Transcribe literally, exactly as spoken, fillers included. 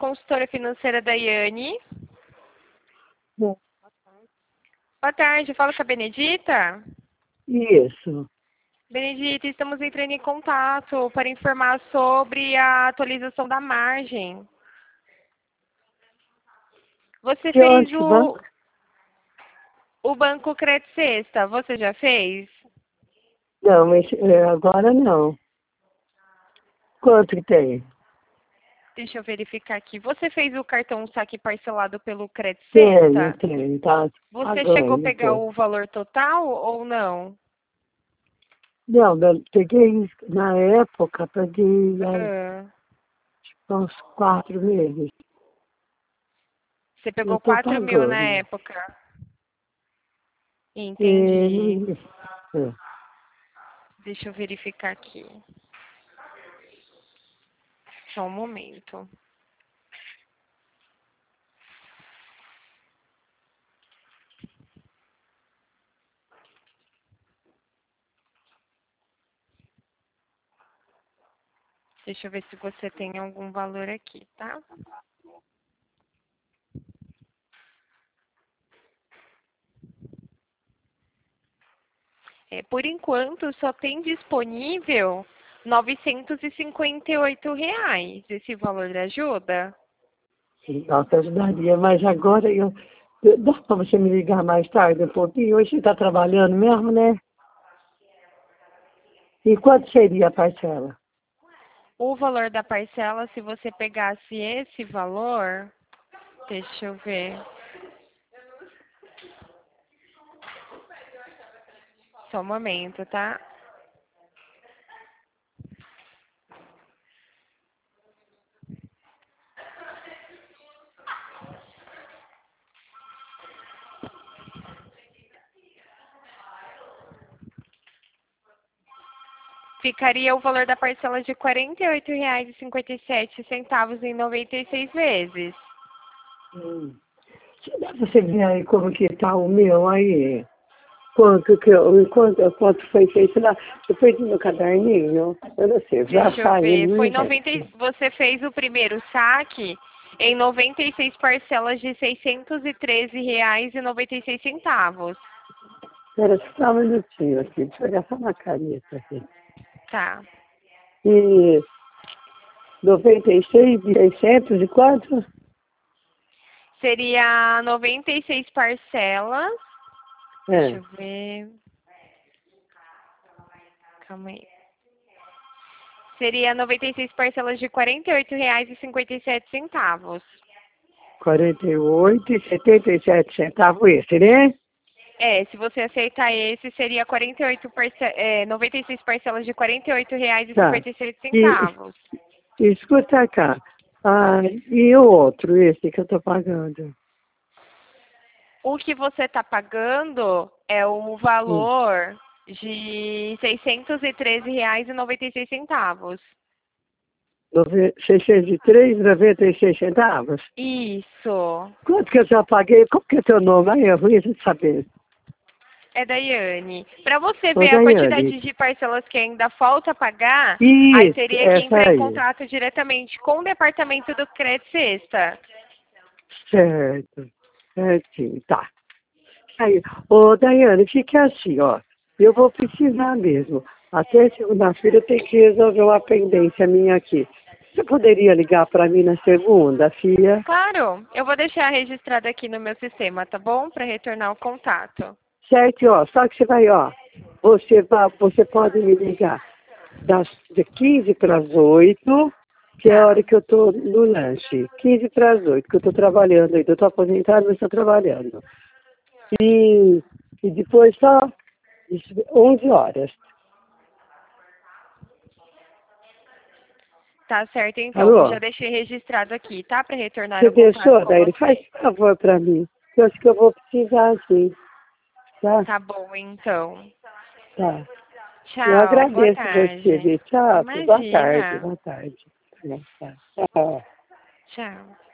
consultora financeira Daiane. Bom, Boa tarde, fala com a Benedita. isso. Benedita, estamos entrando em contato para informar sobre a atualização da margem. Você Que fez onde, o, banco? o Banco Credit Sexta, você já fez? Não, mas é, agora não. Quanto que tem? Deixa eu verificar aqui. Você fez o cartão saque parcelado pelo Credit Tenho, Sexta? tenho, tá Você chegou a pagando, pegar pô. o valor total ou não? Não, eu peguei, na época, peguei Ah, há uns quatro meses. você Eu pegou tô quatro mil na pagando. época. E, Entendi. não- é. Deixa eu verificar aqui. Só um momento. Deixa eu ver se você tem algum valor aqui, tá? É, por enquanto, só tem disponível novecentos e cinquenta e oito reais. Esse valor ajuda? Nossa, ajudaria, mas agora eu. Dá pra você me ligar mais tarde um pouquinho? Hoje você tá trabalhando mesmo, né? E quanto seria a parcela? O valor da parcela, se você pegasse esse valor, deixa eu ver. Só um momento, tá? Ficaria o valor da parcela de quarenta e oito reais e cinquenta e sete centavos em noventa e seis vezes. Hum. Dá pra você ver aí como que tá o meu aí? Quanto que eu, quanto, quanto foi feito lá? Eu perdi meu caderninho. Eu não sei, já Deixa eu saí ver. no Foi noventa, e- inverso. você fez o primeiro saque em noventa e seis parcelas de seiscentos e treze reais e noventa e seis centavos. Espera só um minutinho aqui, deixa eu pegar só uma caneta aqui. Tá. E noventa e seis de seiscentos e quanto? Seria noventa e seis parcelas. Deixa É, eu ver. Calma aí. Seria noventa e seis parcelas de quarenta e oito reais e cinquenta e sete centavos. quarenta e oito e setenta e sete centavos esse, né? É, se você aceitar esse, seria quarenta e oito parce... é, noventa e seis parcelas de quarenta e oito reais e Tá. cinquenta e sete E, centavos. e escuta cá. Ah, e o outro, esse que eu tô pagando? O que você está pagando é o Hum. valor de seiscentos e treze reais e noventa e seis centavos. Nove- seiscentos e três e noventa e seis centavos? Isso. Quanto que eu já paguei? Como que é teu nome? Aí eu vou saber. É Daiane. Para você Ô, ver a Daiane. quantidade de parcelas que ainda falta pagar, aí Isso, teria que essa entrar em aí. contato diretamente com o departamento do Crédito Sexta. Certo. Certinho, tá. Aí, ô, Daiane, fica assim, ó. Eu vou precisar mesmo. Até segunda-feira eu tenho que resolver uma pendência minha aqui. Você poderia ligar para mim na segunda, filha? Claro, eu vou deixar registrado aqui no meu sistema, tá bom? Para retornar o contato. Certo, ó. Só que você vai, ó. Você, vai, você pode me ligar das de quinze para as oito, que é a Tá. hora que eu estou no lanche. quinze para as oito, que eu estou trabalhando ainda. Eu estou aposentado, mas estou trabalhando. E, e depois só onze horas. Tá certo, então. Eu Alô? já deixei registrado aqui, tá? Para retornar Você o contato deixou? com Daí ele faz você. favor para mim. Eu acho que eu vou precisar, sim. Tá? Tá bom, então. Tá. Eu Tchau, boa agradeço você, tarde. viu? Tchau. Boa tarde. Imagina. Boa tarde. Tá. Tchau. Tchau.